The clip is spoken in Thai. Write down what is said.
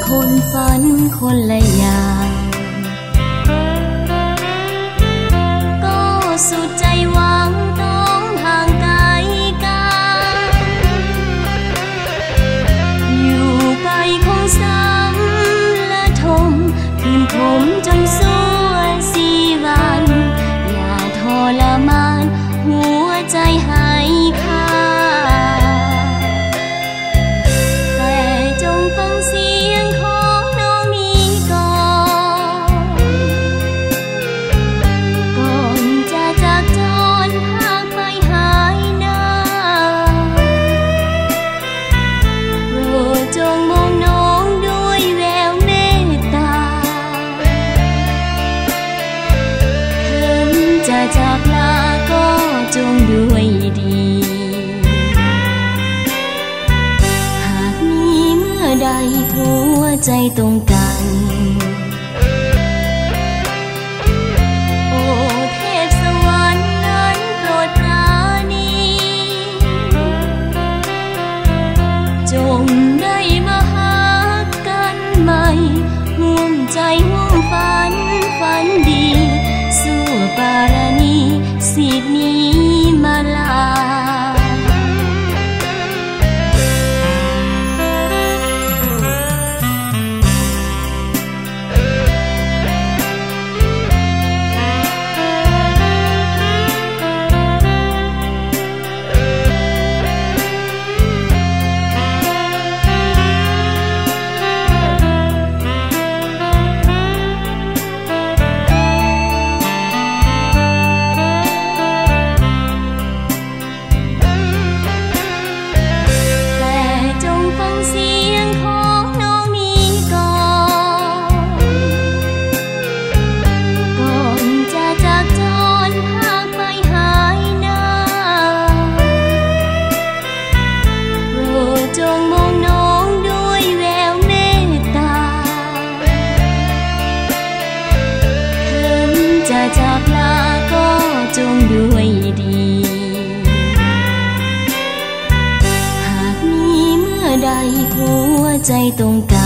คนฝันคนละอย่างก็สุดใจหวังต้องห่างไกลกันอยู่ไปคงซ้ำและทมคืนผมจนสู้สี่วันอย่าทรมานหัวใจให้ค่าแต่จงฟังเสียงของน้องนี้ก่อนจะจากจรพากไปหายหน้าโปรดจงมองน้องด้วยแววเมตตาถึงจะจากลาก็จงด้วยดีหากมีเมื่อใดหัวใจตรงกันโอ้เทพสวรรค์นั้นโปรดปราณีจงได้มาหากันใหม่ห่วงใจห่วงฝันฝันดีสู้ปาราณีสีดนี้มาลาจะจากลาก็จงด้วยดีหากมีเมื่อใดหัวใจตรงกัน